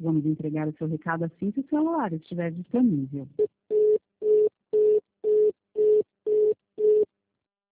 Vamos entregar o seu recado assim que o celular estiver disponível.